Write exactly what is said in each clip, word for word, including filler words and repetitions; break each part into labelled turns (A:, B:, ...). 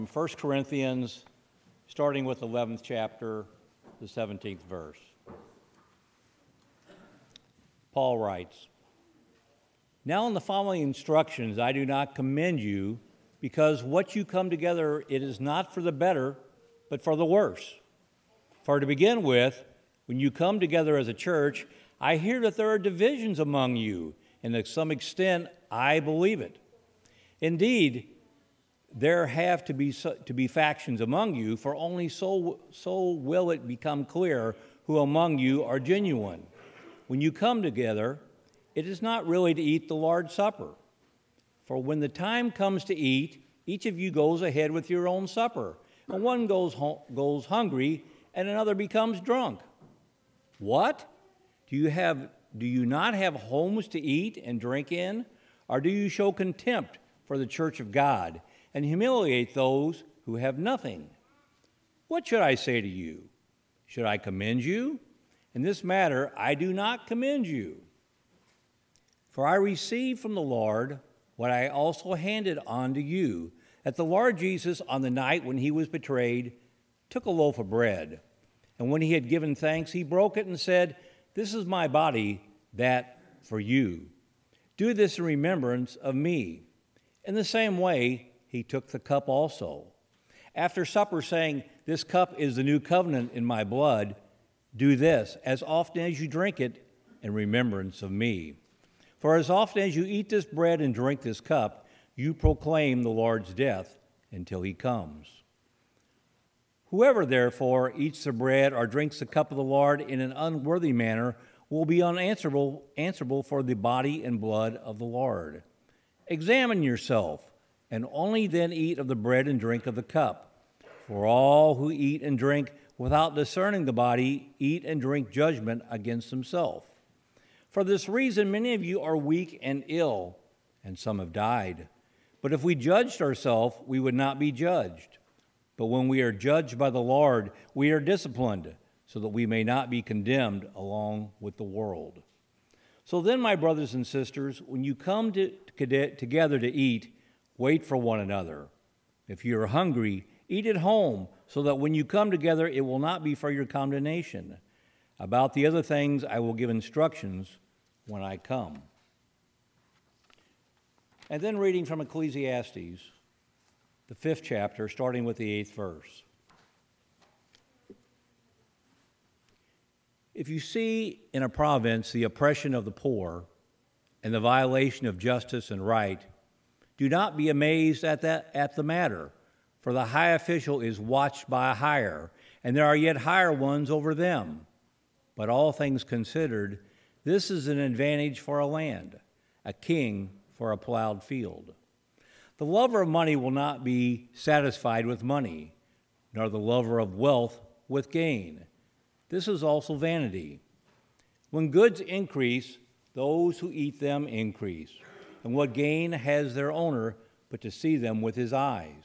A: From First Corinthians, starting with the eleventh chapter, the seventeenth verse. Paul writes, "Now in the following instructions I do not commend you, because what you come together, it is not for the better, but for the worse. For to begin with, when you come together as a church, I hear that there are divisions among you, and to some extent I believe it. Indeed, there have to be to be factions among you, for only so, so will it become clear who among you are genuine. When you come together, it is not really to eat the Lord's Supper. For when the time comes to eat, each of you goes ahead with your own supper, and one goes ho- goes hungry, and another becomes drunk. What? Do you have do you not have homes to eat and drink in? Or do you show contempt for the church of God and humiliate those who have nothing? What should I say to you? Should I commend you? In this matter, I do not commend you. For I received from the Lord what I also handed on to you, that the Lord Jesus, on the night when he was betrayed, took a loaf of bread. And when he had given thanks, he broke it and said, 'This is my body, that for you. Do this in remembrance of me.' In the same way, he took the cup also, after supper, saying, 'This cup is the new covenant in my blood. Do this as often as you drink it in remembrance of me. For as often as you eat this bread and drink this cup, you proclaim the Lord's death until he comes. Whoever, therefore, eats the bread or drinks the cup of the Lord in an unworthy manner will be unanswerable answerable for the body and blood of the Lord. Examine yourself, and only then eat of the bread and drink of the cup. For all who eat and drink without discerning the body eat and drink judgment against themselves. For this reason many of you are weak and ill, and some have died. But if we judged ourselves, we would not be judged. But when we are judged by the Lord, we are disciplined, so that we may not be condemned along with the world. So then, my brothers and sisters, when you come to, to, together to eat, wait for one another. If you are hungry, eat at home, so that when you come together, it will not be for your condemnation. About the other things, I will give instructions when I come." And then reading from Ecclesiastes, the fifth chapter, starting with the eighth verse. If you see in a province the oppression of the poor and the violation of justice and right, do not be amazed at that at the matter, for the high official is watched by a higher, and there are yet higher ones over them. But all things considered, this is an advantage for a land, a king for a plowed field. The lover of money will not be satisfied with money, nor the lover of wealth with gain. This is also vanity. When goods increase, those who eat them increase. And what gain has their owner but to see them with his eyes?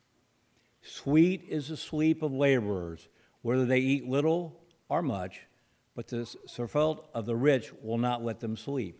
A: Sweet is the sleep of laborers, whether they eat little or much, but the surfeit of the rich will not let them sleep.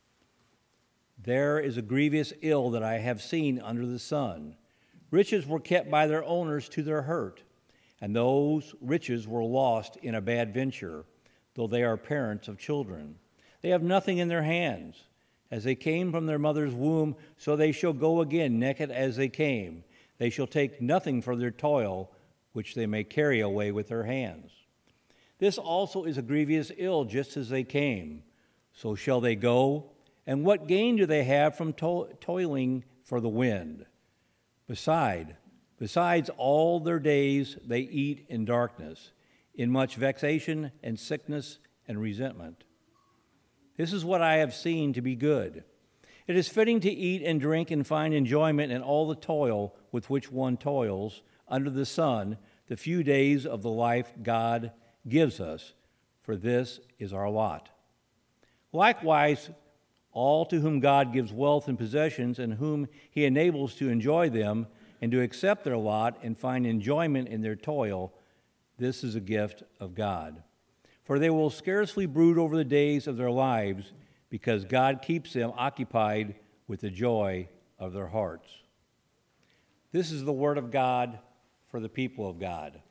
A: There is a grievous ill that I have seen under the sun. Riches were kept by their owners to their hurt, and those riches were lost in a bad venture, though they are parents of children. They have nothing in their hands. As they came from their mother's womb, so they shall go again naked as they came. They shall take nothing for their toil, which they may carry away with their hands. This also is a grievous ill, just as they came. So shall they go, and what gain do they have from to- toiling for the wind? Beside, besides all their days they eat in darkness, in much vexation and sickness and resentment. This is what I have seen to be good. It is fitting to eat and drink and find enjoyment in all the toil with which one toils under the sun, the few days of the life God gives us, for this is our lot. Likewise, all to whom God gives wealth and possessions, and whom he enables to enjoy them and to accept their lot and find enjoyment in their toil, this is a gift of God. For they will scarcely brood over the days of their lives, because God keeps them occupied with the joy of their hearts. This is the word of God for the people of God.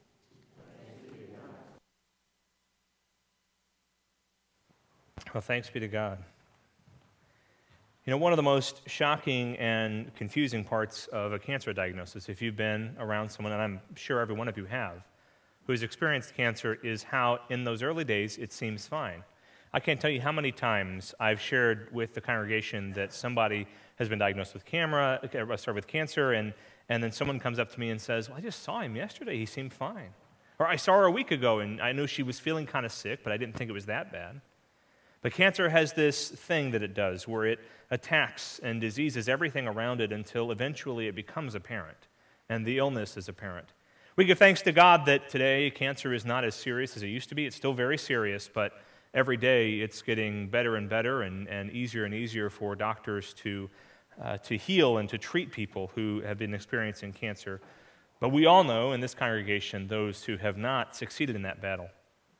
B: Well, thanks be to God. You know, one of the most shocking and confusing parts of a cancer diagnosis, if you've been around someone, and I'm sure every one of you have, who has experienced cancer, is how in those early days it seems fine. I can't tell you how many times I've shared with the congregation that somebody has been diagnosed with camera, sorry, with cancer, and, and then someone comes up to me and says, well, I just saw him yesterday, he seemed fine. Or I saw her a week ago, and I knew she was feeling kind of sick, but I didn't think it was that bad. But cancer has this thing that it does where it attacks and diseases everything around it until eventually it becomes apparent, and the illness is apparent. We give thanks to God that today cancer is not as serious as it used to be. It's still very serious, but every day it's getting better and better and, and easier and easier for doctors to, uh, to heal and to treat people who have been experiencing cancer. But we all know in this congregation those who have not succeeded in that battle.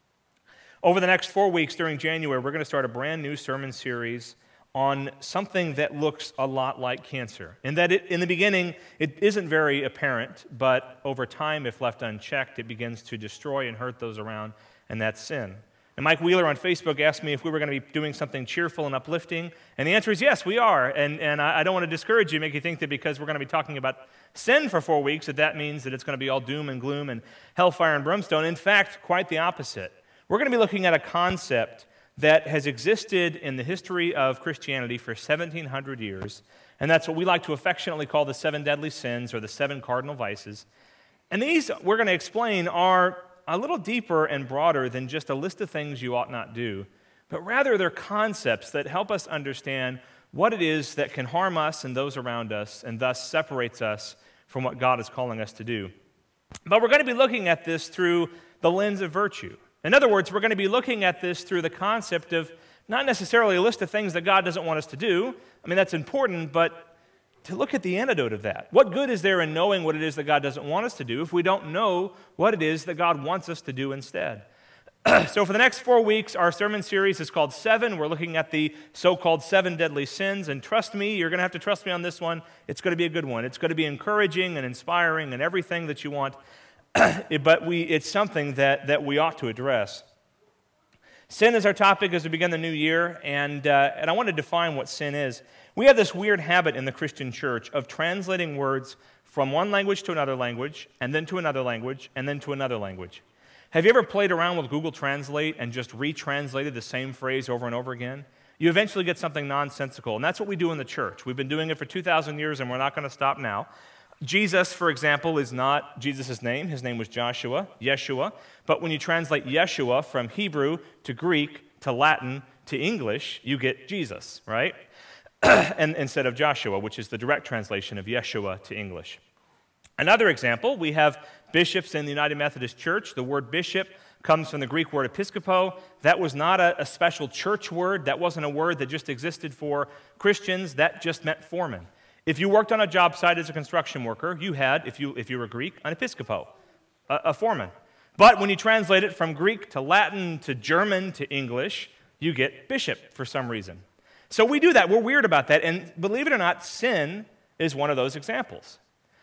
B: Over the next four weeks during January, we're going to start a brand new sermon series on something that looks a lot like cancer. In that it, in the beginning, it isn't very apparent, but over time, if left unchecked, it begins to destroy and hurt those around, and that's sin. And Mike Wheeler on Facebook asked me if we were going to be doing something cheerful and uplifting, and the answer is yes, we are. And, and I, I don't want to discourage you, make you think that because we're going to be talking about sin for four weeks, that that means that it's going to be all doom and gloom and hellfire and brimstone. In fact, quite the opposite. We're going to be looking at a concept that has existed in the history of Christianity for seventeen hundred years, and that's what we like to affectionately call the seven deadly sins or the seven cardinal vices. And these, we're going to explain, are a little deeper and broader than just a list of things you ought not do, but rather they're concepts that help us understand what it is that can harm us and those around us, and thus separates us from what God is calling us to do. But we're going to be looking at this through the lens of virtue. In other words, we're going to be looking at this through the concept of not necessarily a list of things that God doesn't want us to do. I mean, that's important, but to look at the antidote of that. What good is there in knowing what it is that God doesn't want us to do if we don't know what it is that God wants us to do instead? So for the next four weeks, our sermon series is called Seven. We're looking at the so-called seven deadly sins, and trust me, you're going to have to trust me on this one. It's going to be a good one. It's going to be encouraging and inspiring and everything that you want. But we, it's something that, that we ought to address. Sin is our topic as we begin the new year, and, uh, and I want to define what sin is. We have this weird habit in the Christian church of translating words from one language to another language, and then to another language, and then to another language. Have you ever played around with Google Translate and just retranslated the same phrase over and over again? You eventually get something nonsensical, and that's what we do in the church. We've been doing it for two thousand years, and we're not going to stop now. Jesus, for example, is not Jesus' name. His name was Joshua, Yeshua. But when you translate Yeshua from Hebrew to Greek to Latin to English, you get Jesus, right? and instead of Joshua, which is the direct translation of Yeshua to English. Another example, we have bishops in the United Methodist Church. The word bishop comes from the Greek word episkopo. That was not a, a special church word. That wasn't a word that just existed for Christians. That just meant foreman. If you worked on a job site as a construction worker, you had, if you if you were Greek, an episkopo, a, a foreman. But when you translate it from Greek to Latin to German to English, you get bishop for some reason. So we do that. We're weird about that. And believe it or not, sin is one of those examples.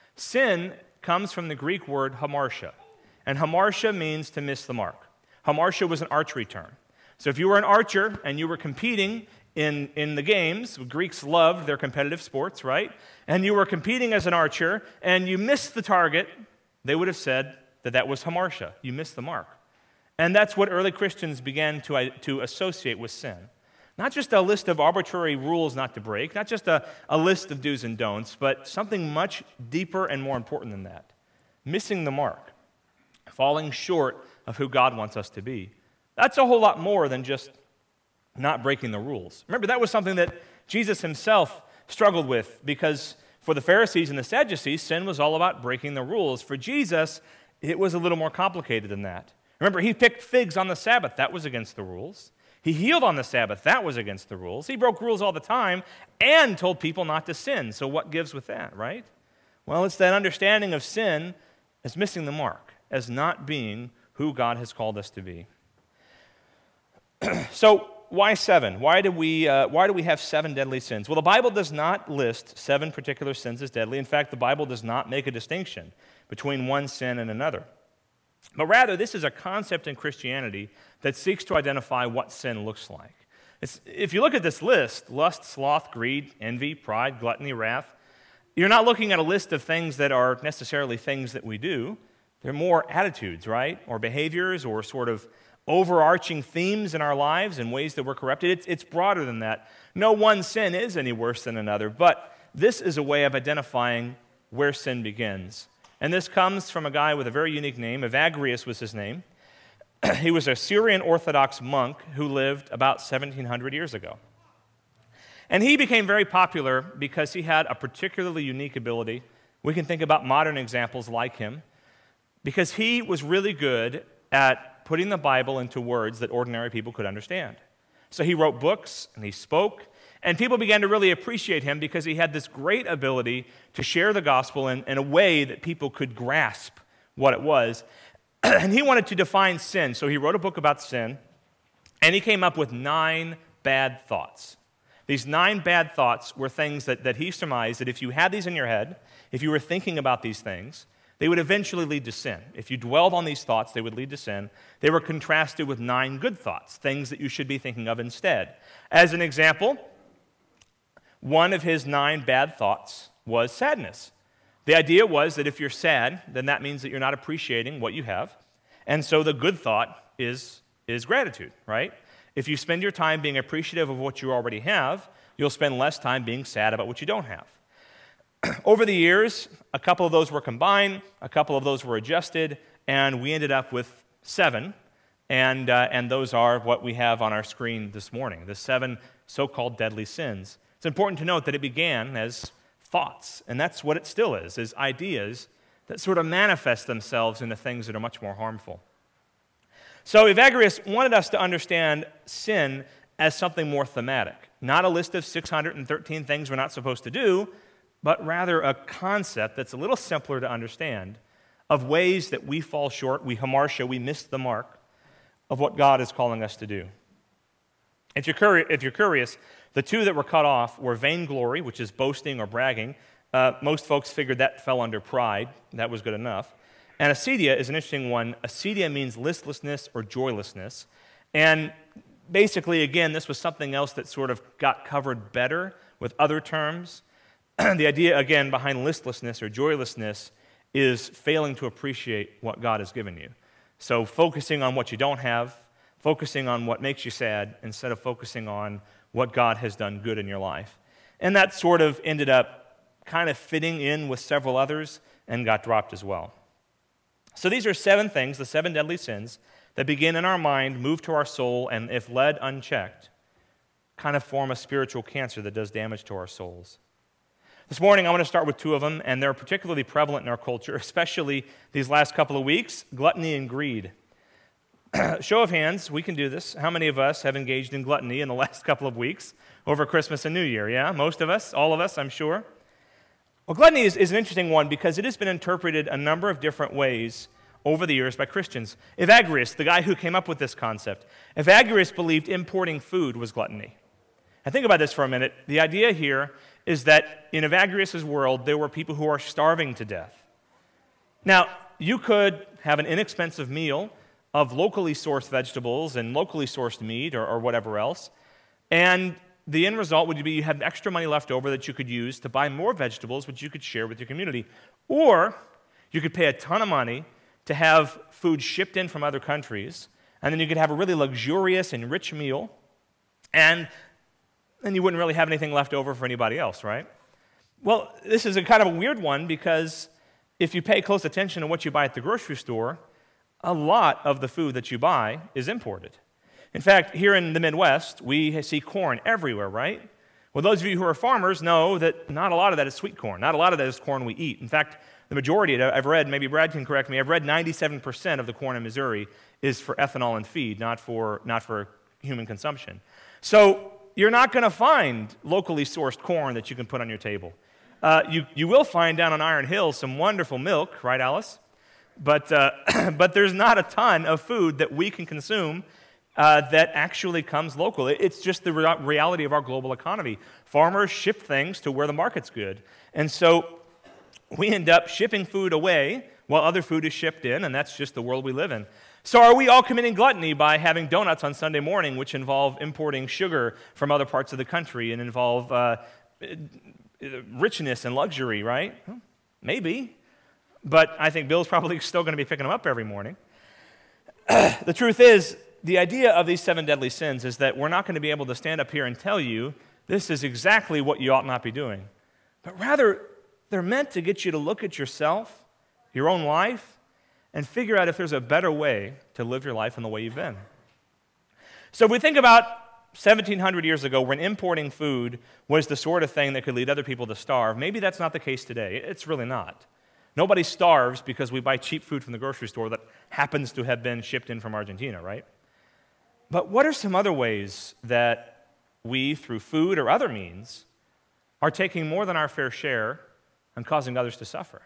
B: Sin comes from the Greek word hamartia. And hamartia means to miss the mark. Hamartia was an archery term. So if you were an archer and you were competing In, in the games, Greeks loved their competitive sports, right? And you were competing as an archer, and you missed the target, they would have said that that was hamartia. You missed the mark. And that's what early Christians began to, to associate with sin. Not just a list of arbitrary rules not to break, not just a, a list of do's and don'ts, but something much deeper and more important than that. Missing the mark. Falling short of who God wants us to be. That's a whole lot more than just not breaking the rules. Remember, that was something that Jesus himself struggled with, because for the Pharisees and the Sadducees, sin was all about breaking the rules. For Jesus, it was a little more complicated than that. Remember, he picked figs on the Sabbath. That was against the rules. He healed on the Sabbath. That was against the rules. He broke rules all the time and told people not to sin. So what gives with that, right? Well, it's that understanding of sin as missing the mark, as not being who God has called us to be. So why seven? Why do we uh, why do we have seven deadly sins? Well, the Bible does not list seven particular sins as deadly. In fact, the Bible does not make a distinction between one sin and another. But rather, this is a concept in Christianity that seeks to identify what sin looks like. It's, if you look at this list, lust, sloth, greed, envy, pride, gluttony, wrath, you're not looking at a list of things that are necessarily things that we do. They're more attitudes, right? Or behaviors, or sort of overarching themes in our lives and ways that we're corrupted. It's, it's broader than that. No one sin is any worse than another, but this is a way of identifying where sin begins. And this comes from a guy with a very unique name. Evagrius was his name. He was a Syrian Orthodox monk who lived about seventeen hundred years ago. And he became very popular because he had a particularly unique ability. We can think about modern examples like him, because he was really good at putting the Bible into words that ordinary people could understand. So he wrote books and he spoke, and people began to really appreciate him because he had this great ability to share the gospel in, in a way that people could grasp what it was. And he wanted to define sin, so he wrote a book about sin, and he came up with nine bad thoughts. These nine bad thoughts were things that, that he surmised that if you had these in your head, if you were thinking about these things, they would eventually lead to sin. If you dwelled on these thoughts, they would lead to sin. They were contrasted with nine good thoughts, things that you should be thinking of instead. As an example, one of his nine bad thoughts was sadness. The idea was that if you're sad, then that means that you're not appreciating what you have. And so the good thought is, is gratitude, right? If you spend your time being appreciative of what you already have, you'll spend less time being sad about what you don't have. Over the years, a couple of those were combined, a couple of those were adjusted, and we ended up with seven, and, uh, and those are what we have on our screen this morning, the seven so-called deadly sins. It's important to note that it began as thoughts, and that's what it still is, is ideas that sort of manifest themselves into things that are much more harmful. So Evagrius wanted us to understand sin as something more thematic, not a list of six hundred thirteen things we're not supposed to do, but rather a concept that's a little simpler to understand of ways that we fall short, we hamartia, we miss the mark of what God is calling us to do. If you're, curi- if you're curious, the two that were cut off were vainglory, which is boasting or bragging. Uh, most folks figured that fell under pride. That was good enough. And acedia is an interesting one. Acedia means listlessness or joylessness. And basically, again, this was something else that sort of got covered better with other terms. The idea, again, behind listlessness or joylessness is failing to appreciate what God has given you. So focusing on what you don't have, focusing on what makes you sad, instead of focusing on what God has done good in your life. And that sort of ended up kind of fitting in with several others and got dropped as well. So these are seven things, the seven deadly sins, that begin in our mind, move to our soul, and if led unchecked, kind of form a spiritual cancer that does damage to our souls. This morning, I want to start with two of them, and they're particularly prevalent in our culture, especially these last couple of weeks, gluttony and greed. Show of hands, we can do this. How many of us have engaged in gluttony in the last couple of weeks over Christmas and New Year? Yeah, most of us, all of us, I'm sure. Well, gluttony is, is an interesting one because it has been interpreted a number of different ways over the years by Christians. Evagrius, the guy who came up with this concept, Evagrius believed importing food was gluttony. Now think about this for a minute. The idea here is that in Evagrius' world, there were people who are starving to death. Now, you could have an inexpensive meal of locally sourced vegetables and locally sourced meat or, or whatever else, and the end result would be you have extra money left over that you could use to buy more vegetables, which you could share with your community. Or you could pay a ton of money to have food shipped in from other countries, and then you could have a really luxurious and rich meal, and then you wouldn't really have anything left over for anybody else, right? Well, this is a kind of a weird one because if you pay close attention to what you buy at the grocery store, a lot of the food that you buy is imported. In fact, here in the Midwest, we see corn everywhere, right? Well, those of you who are farmers know that not a lot of that is sweet corn. Not a lot of that is corn we eat. In fact, the majority, I've read, maybe Brad can correct me, I've read ninety-seven percent of the corn in Missouri is for ethanol and feed, not for, not for human consumption. So you're not going to find locally sourced corn that you can put on your table. Uh, you, you will find down on Iron Hill some wonderful milk, right, Alice? But, uh, but there's not a ton of food that we can consume uh, that actually comes local. It- It's just the rea- reality of our global economy. Farmers ship things to where the market's good. And so we end up shipping food away while other food is shipped in, and that's just the world we live in. So are we all committing gluttony by having donuts on Sunday morning, which involve importing sugar from other parts of the country and involve uh, richness and luxury, right? Well, maybe. But I think Bill's probably still going to be picking them up every morning. The truth is, the idea of these seven deadly sins is that we're not going to be able to stand up here and tell you this is exactly what you ought not be doing. But rather, they're meant to get you to look at yourself, your own life, and figure out if there's a better way to live your life in the way you've been. So if we think about seventeen hundred years ago when importing food was the sort of thing that could lead other people to starve, maybe that's not the case today. It's really not. Nobody starves because we buy cheap food from the grocery store that happens to have been shipped in from Argentina, right? But what are some other ways that we, through food or other means, are taking more than our fair share and causing others to suffer?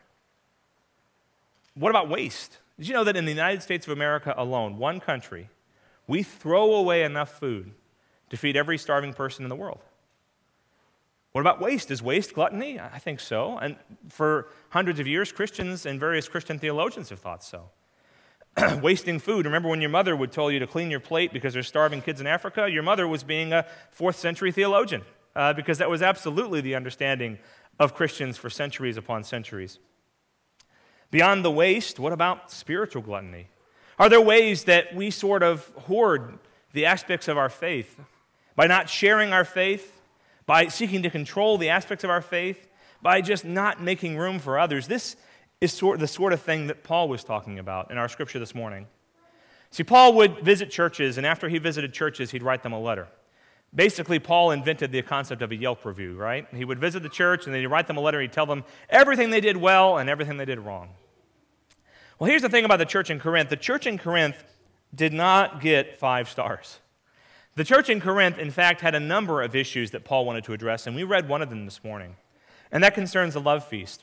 B: What about waste? Did you know that in the United States of America alone, one country, we throw away enough food to feed every starving person in the world? What about waste? Is waste gluttony? I think so. And for hundreds of years, Christians and various Christian theologians have thought so. Wasting food. Remember when your mother would tell you to clean your plate because there's starving kids in Africa? Your mother was being a fourth century theologian uh, because that was absolutely the understanding of Christians for centuries upon centuries. Beyond the waste, what about spiritual gluttony? Are there ways that we sort of hoard the aspects of our faith by not sharing our faith, by seeking to control the aspects of our faith, by just not making room for others? This is sort the sort of thing that Paul was talking about in our scripture this morning. See, Paul would visit churches, and after he visited churches, he'd write them a letter. Basically, Paul invented the concept of a Yelp review, right? He would visit the church, and then he'd write them a letter, and he'd tell them everything they did well and everything they did wrong. Well, here's the thing about the church in Corinth. The church in Corinth did not get five stars. The church in Corinth, in fact, had a number of issues that Paul wanted to address, and we read one of them this morning, and that concerns the love feast.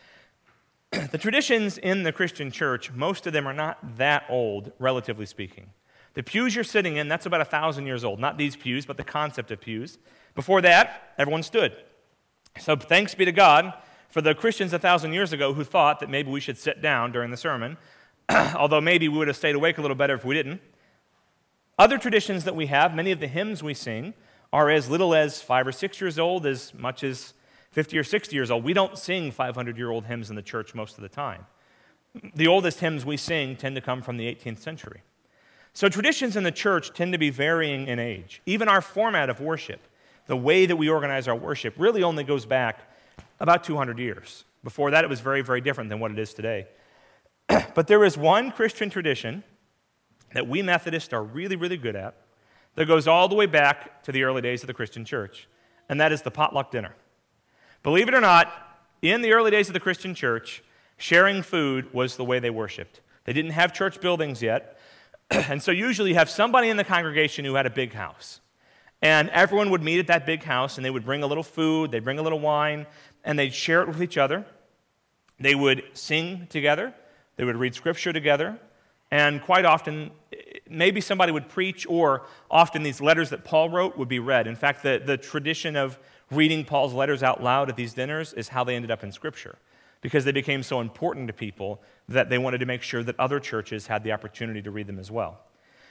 B: The traditions in the Christian church, most of them are not that old, relatively speaking. The pews you're sitting in, that's about a thousand years old. Not these pews, but the concept of pews. Before that, everyone stood. So thanks be to God for the Christians a thousand years ago who thought that maybe we should sit down during the sermon, although maybe we would have stayed awake a little better if we didn't. Other traditions that we have, many of the hymns we sing, are as little as five or six years old, as much as fifty or sixty years old. We don't sing five hundred year old hymns in the church most of the time. The oldest hymns we sing tend to come from the eighteenth century. So traditions in the church tend to be varying in age. Even our format of worship, the way that we organize our worship, really only goes back about two hundred years. Before that, it was very, very different than what it is today. But there is one Christian tradition that we Methodists are really, really good at that goes all the way back to the early days of the Christian church, and that is the potluck dinner. Believe it or not, in the early days of the Christian church, sharing food was the way they worshiped. They didn't have church buildings yet, and so usually you have somebody in the congregation who had a big house. And everyone would meet at that big house, and they would bring a little food, they'd bring a little wine, and they'd share it with each other. They would sing together, they would read scripture together, and quite often, maybe somebody would preach, or often these letters that Paul wrote would be read. In fact, the, the tradition of reading Paul's letters out loud at these dinners is how they ended up in Scripture, because they became so important to people that they wanted to make sure that other churches had the opportunity to read them as well.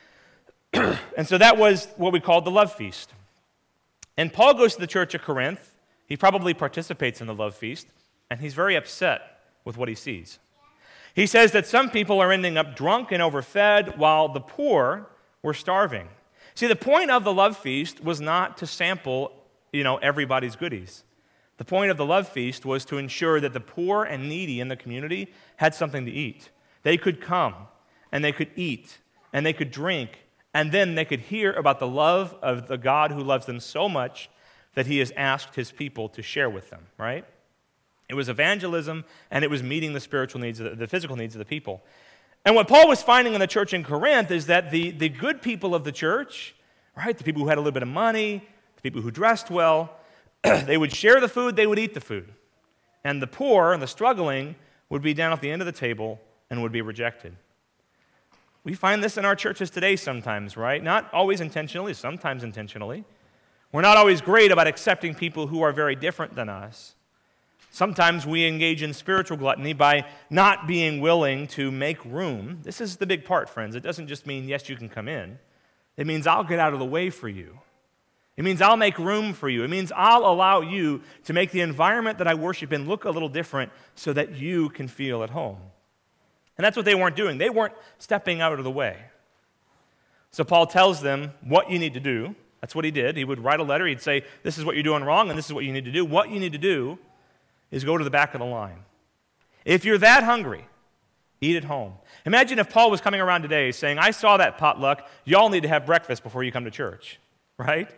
B: And so that was what we called the love feast. And Paul goes to the church of Corinth. He probably participates in the love feast, and he's very upset with what he sees. He says that some people are ending up drunk and overfed while the poor were starving. See, the point of the love feast was not to sample, you know, everybody's goodies. The point of the love feast was to ensure that the poor and needy in the community had something to eat. They could come, and they could eat, and they could drink, and then they could hear about the love of the God who loves them so much that he has asked his people to share with them, right? It was evangelism, and it was meeting the spiritual needs, of the, the physical needs of the people. And what Paul was finding in the church in Corinth is that the, the good people of the church, right, the people who had a little bit of money, the people who dressed well, they would share the food, they would eat the food. And the poor and the struggling would be down at the end of the table and would be rejected. We find this in our churches today sometimes, right? Not always intentionally, sometimes intentionally. We're not always great about accepting people who are very different than us. Sometimes we engage in spiritual gluttony by not being willing to make room. This is the big part, friends. It doesn't just mean, yes, you can come in. It means I'll get out of the way for you. It means I'll make room for you. It means I'll allow you to make the environment that I worship in look a little different so that you can feel at home. And that's what they weren't doing. They weren't stepping out of the way. So Paul tells them what you need to do. That's what he did. He would write a letter. He'd say, this is what you're doing wrong, and this is what you need to do. What you need to do is go to the back of the line. If you're that hungry, eat at home. Imagine if Paul was coming around today saying, I saw that potluck. Y'all need to have breakfast before you come to church, right?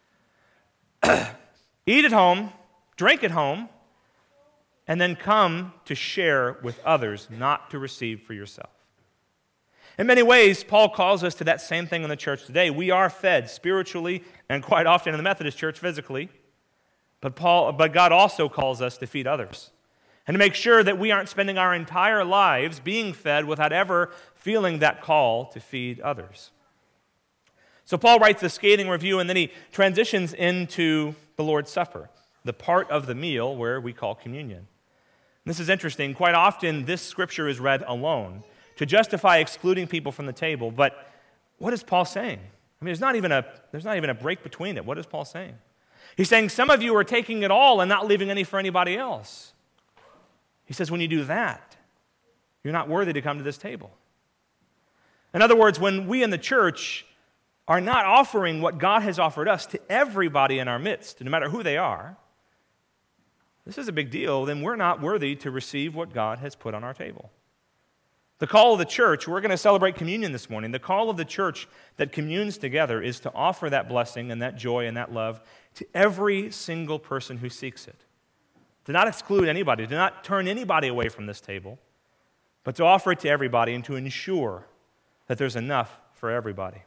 B: Eat at home, drink at home, and then come to share with others, not to receive for yourself. In many ways, Paul calls us to that same thing in the church today. We are fed spiritually and quite often in the Methodist church physically, but Paul, but God also calls us to feed others and to make sure that we aren't spending our entire lives being fed without ever feeling that call to feed others. So Paul writes the scathing review, and then he transitions into the Lord's Supper, the part of the meal where we call communion. This is interesting. Quite often, this scripture is read alone to justify excluding people from the table. But what is Paul saying? I mean, there's not even a, there's not even a break between it. What is Paul saying? He's saying some of you are taking it all and not leaving any for anybody else. He says when you do that, you're not worthy to come to this table. In other words, when we in the church are not offering what God has offered us to everybody in our midst, no matter who they are, this is a big deal, then we're not worthy to receive what God has put on our table. The call of the church, we're going to celebrate communion this morning. The call of the church that communes together is to offer that blessing and that joy and that love to every single person who seeks it. To not exclude anybody, to not turn anybody away from this table, but to offer it to everybody and to ensure that there's enough for everybody.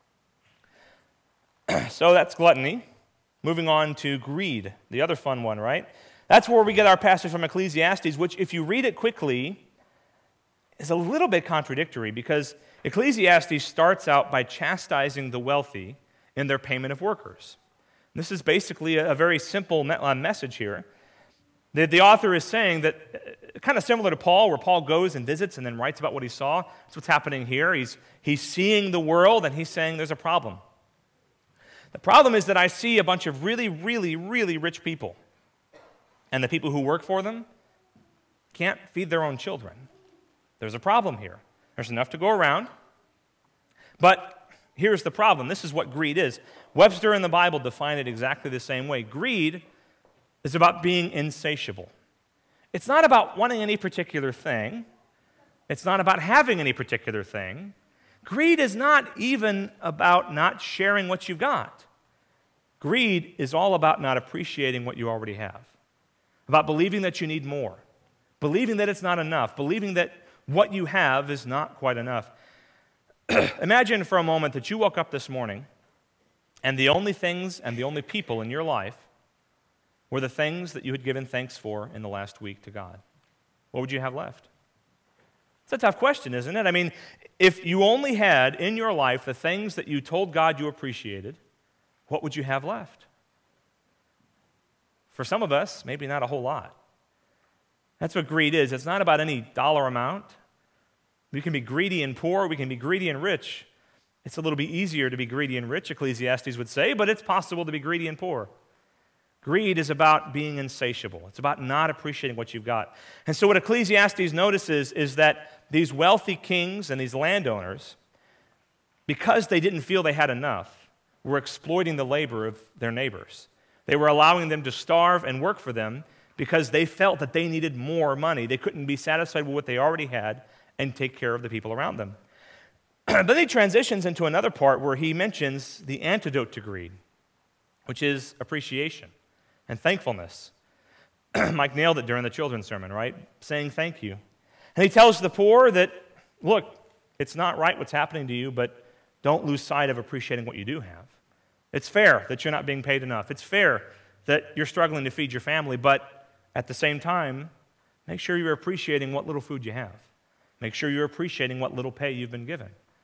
B: So that's gluttony. Moving on to greed, the other fun one, right? That's where we get our passage from Ecclesiastes, which if you read it quickly, is a little bit contradictory because Ecclesiastes starts out by chastising the wealthy in their payment of workers. This is basically a very simple message here. The, the author is saying that, uh, kind of similar to Paul, where Paul goes and visits and then writes about what he saw. That's what's happening here. He's, he's seeing the world and he's saying there's a problem. The problem is that I see a bunch of really, really, really rich people, and the people who work for them can't feed their own children. There's a problem here. There's enough to go around. But here's the problem. This is what greed is. Webster and the Bible define it exactly the same way. Greed is about being insatiable. It's not about wanting any particular thing. It's not about having any particular thing. Greed is not even about not sharing what you've got. Greed is all about not appreciating what you already have, about believing that you need more, believing that it's not enough, believing that what you have is not quite enough. Imagine for a moment that you woke up this morning and the only things and the only people in your life were the things that you had given thanks for in the last week to God. What would you have left? It's a tough question, isn't it? I mean, if you only had in your life the things that you told God you appreciated, what would you have left? For some of us, maybe not a whole lot. That's what greed is. It's not about any dollar amount. We can be greedy and poor. We can be greedy and rich. It's a little bit easier to be greedy and rich, Ecclesiastes would say, but it's possible to be greedy and poor. Greed is about being insatiable. It's about not appreciating what you've got. And so what Ecclesiastes notices is that these wealthy kings and these landowners, because they didn't feel they had enough, were exploiting the labor of their neighbors. They were allowing them to starve and work for them because they felt that they needed more money. They couldn't be satisfied with what they already had and take care of the people around them. But then he transitions into another part where he mentions the antidote to greed, which is appreciation and thankfulness. Mike nailed it during the children's sermon, right? Saying thank you. And he tells the poor that, look, it's not right what's happening to you, but don't lose sight of appreciating what you do have. It's fair that you're not being paid enough. It's fair that you're struggling to feed your family, but at the same time, make sure you're appreciating what little food you have. Make sure you're appreciating what little pay you've been given.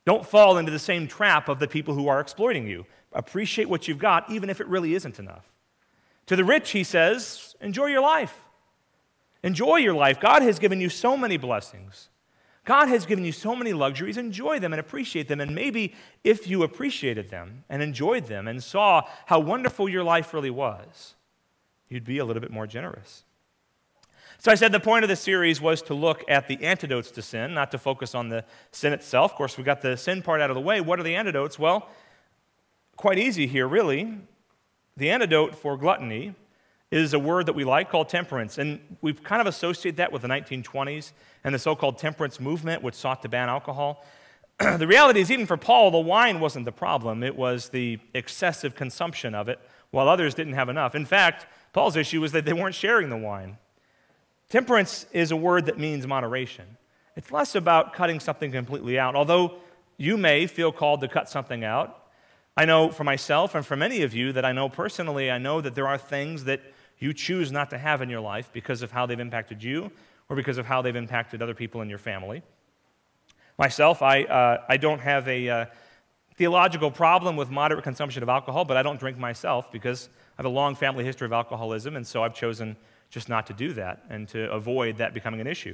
B: Don't fall into the same trap of the people who are exploiting you. Appreciate what you've got, even if it really isn't enough. To the rich, he says, enjoy your life. Enjoy your life. God has given you so many blessings. God has given you so many luxuries. Enjoy them and appreciate them. And maybe if you appreciated them and enjoyed them and saw how wonderful your life really was, you'd be a little bit more generous. So I said the point of this series was to look at the antidotes to sin, not to focus on the sin itself. Of course, we got the sin part out of the way. What are the antidotes? Well, quite easy here, really. The antidote for gluttony is a word that we like called temperance. And we've kind of associated that with the nineteen twenties and the so-called temperance movement, which sought to ban alcohol. The reality is, even for Paul, the wine wasn't the problem. It was the excessive consumption of it, while others didn't have enough. In fact, Paul's issue was that they weren't sharing the wine. Temperance is a word that means moderation. It's less about cutting something completely out, although you may feel called to cut something out. I know for myself and for many of you that I know personally, I know that there are things that you choose not to have in your life because of how they've impacted you or because of how they've impacted other people in your family. Myself, I, uh, I don't have a uh, theological problem with moderate consumption of alcohol, but I don't drink myself because I have a long family history of alcoholism, and so I've chosen just not to do that and to avoid that becoming an issue.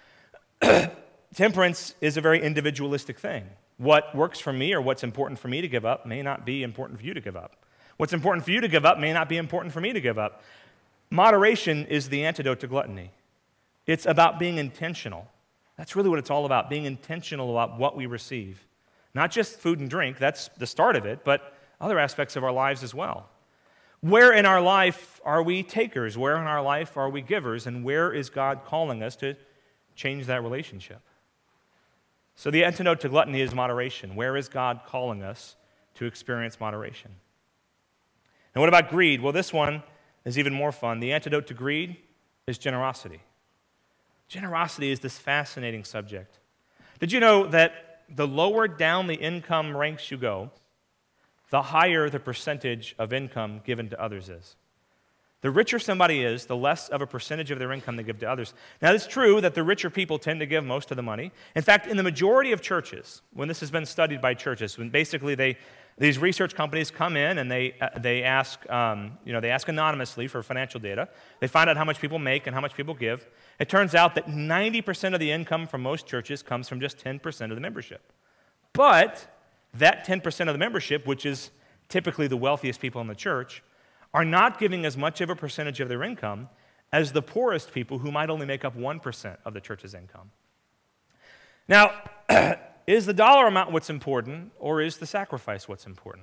B: Temperance is a very individualistic thing. What works for me or what's important for me to give up may not be important for you to give up. What's important for you to give up may not be important for me to give up. Moderation is the antidote to gluttony. It's about being intentional. That's really what it's all about, being intentional about what we receive. Not just food and drink, that's the start of it, but other aspects of our lives as well. Where in our life are we takers? Where in our life are we givers? And where is God calling us to change that relationship? So the antidote to gluttony is moderation. Where is God calling us to experience moderation? And what about greed? Well, this one is even more fun. The antidote to greed is generosity. Generosity is this fascinating subject. Did you know that the lower down the income ranks you go, the higher the percentage of income given to others is? The richer somebody is, the less of a percentage of their income they give to others. Now, it's true that the richer people tend to give most of the money. In fact, in the majority of churches, when this has been studied by churches, when basically they, these research companies come in and they uh, they ask, um, you know, they ask anonymously for financial data. They find out how much people make and how much people give. It turns out that ninety percent of the income from most churches comes from just ten percent of the membership. But that ten percent of the membership, which is typically the wealthiest people in the church, are not giving as much of a percentage of their income as the poorest people who might only make up one percent of the church's income. Now, is the dollar amount what's important, or is the sacrifice what's important?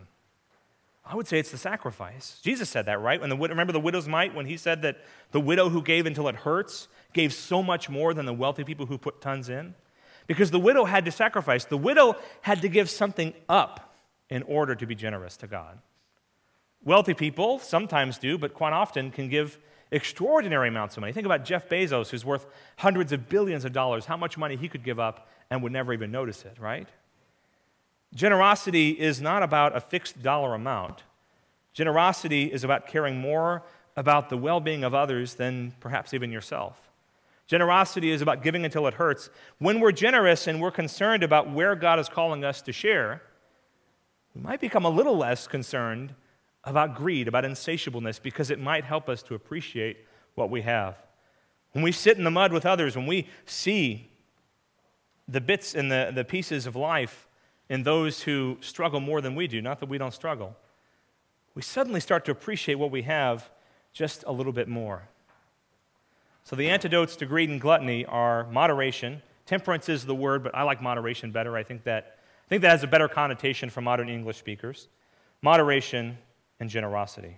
B: I would say it's the sacrifice. Jesus said that, right? When the, remember the widow's mite, when he said that the widow who gave until it hurts gave so much more than the wealthy people who put tons in? Because the widow had to sacrifice. The widow had to give something up in order to be generous to God. Wealthy people sometimes do, but quite often can give extraordinary amounts of money. Think about Jeff Bezos, who's worth hundreds of billions of dollars, how much money he could give up and would never even notice it, right? Generosity is not about a fixed dollar amount. Generosity is about caring more about the well-being of others than perhaps even yourself. Generosity is about giving until it hurts. When we're generous and we're concerned about where God is calling us to share, we might become a little less concerned about greed, about insatiableness, because it might help us to appreciate what we have. When we sit in the mud with others, when we see the bits and the, the pieces of life in those who struggle more than we do, not that we don't struggle, we suddenly start to appreciate what we have just a little bit more. So the antidotes to greed and gluttony are moderation. Temperance is the word, but I like moderation better. I think that, I think that has a better connotation for modern English speakers. Moderation and generosity.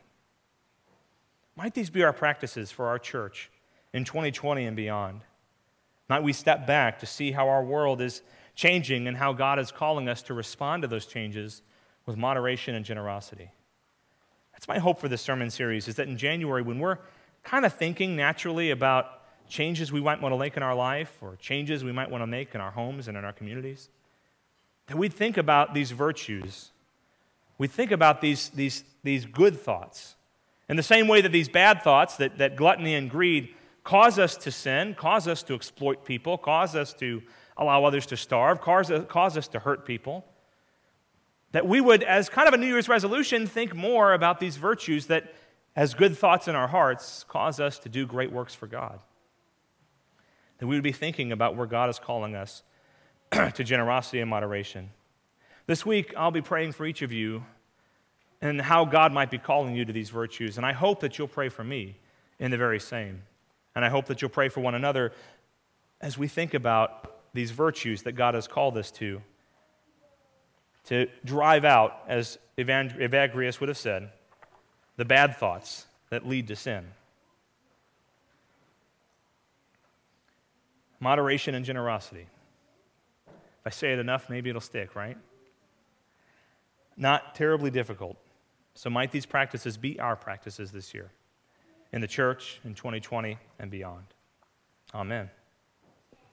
B: Might these be our practices for our church in twenty twenty and beyond? Might we step back to see how our world is changing and how God is calling us to respond to those changes with moderation and generosity? That's my hope for this sermon series, is that in January, when we're kind of thinking naturally about changes we might want to make in our life or changes we might want to make in our homes and in our communities, that we'd think about these virtues. We think about these, these, these good thoughts. In the same way that these bad thoughts, that, that gluttony and greed cause us to sin, cause us to exploit people, cause us to allow others to starve, cause, cause us to hurt people. That we would, as kind of a New Year's resolution, think more about these virtues that, as good thoughts in our hearts, cause us to do great works for God. That we would be thinking about where God is calling us to generosity and moderation. This week, I'll be praying for each of you and how God might be calling you to these virtues. And I hope that you'll pray for me in the very same. And I hope that you'll pray for one another as we think about these virtues that God has called us to, to drive out, as Evagrius would have said, the bad thoughts that lead to sin. Moderation and generosity. If I say it enough, maybe it'll stick, right? Not terribly difficult. So might these practices be our practices this year in the church in twenty twenty and beyond. Amen.